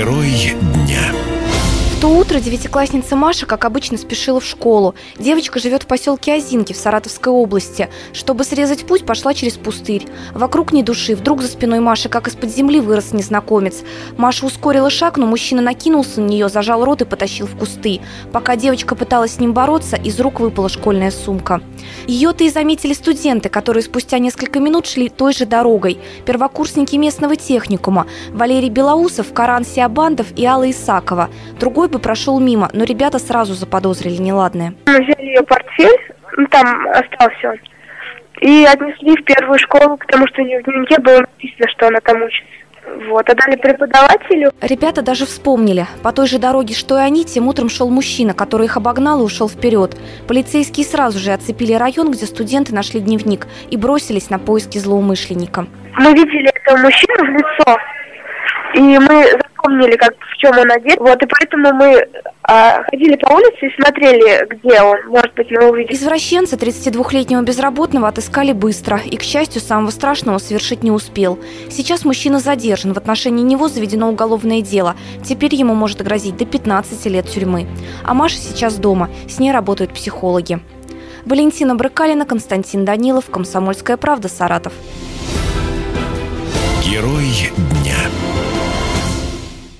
Герой дня. В то утро девятиклассница Маша, как обычно, спешила в школу. Девочка живет в поселке Озинки в Саратовской области. Чтобы срезать путь, пошла через пустырь. Вокруг ни души. Вдруг за спиной Маши, как из-под земли, вырос незнакомец. Маша ускорила шаг, но мужчина накинулся на нее, зажал рот и потащил в кусты. Пока девочка пыталась с ним бороться, из рук выпала школьная сумка. Ее-то и заметили студенты, которые спустя несколько минут шли той же дорогой. Первокурсники местного техникума Валерий Белоусов, Каран Сиабандов и Алла Исакова. Другой бы прошел мимо, но ребята сразу заподозрили неладное. Мы взяли ее портфель, там остался он, и отнесли в первую школу, потому что у нее в дневнике было написано, что она там учится. Отдали преподавателю. Ребята даже вспомнили. По той же дороге, что и они, тем утром шел мужчина, который их обогнал и ушел вперед. Полицейские сразу же оцепили район, где студенты нашли дневник, и бросились на поиски злоумышленника. Мы видели этого мужчину в лицо, и мы запомнили, в чем он одет. И поэтому мы ходили по улице и смотрели, где он. Может быть, мы увидели. Извращенца, 32-летнего безработного, отыскали быстро и, к счастью, самого страшного совершить не успел. Сейчас мужчина задержан. В отношении него заведено уголовное дело. Теперь ему может грозить до 15 лет тюрьмы. А Маша сейчас дома. С ней работают психологи. Валентина Брыкалина, Константин Данилов, Комсомольская правда, Саратов. Герой дня.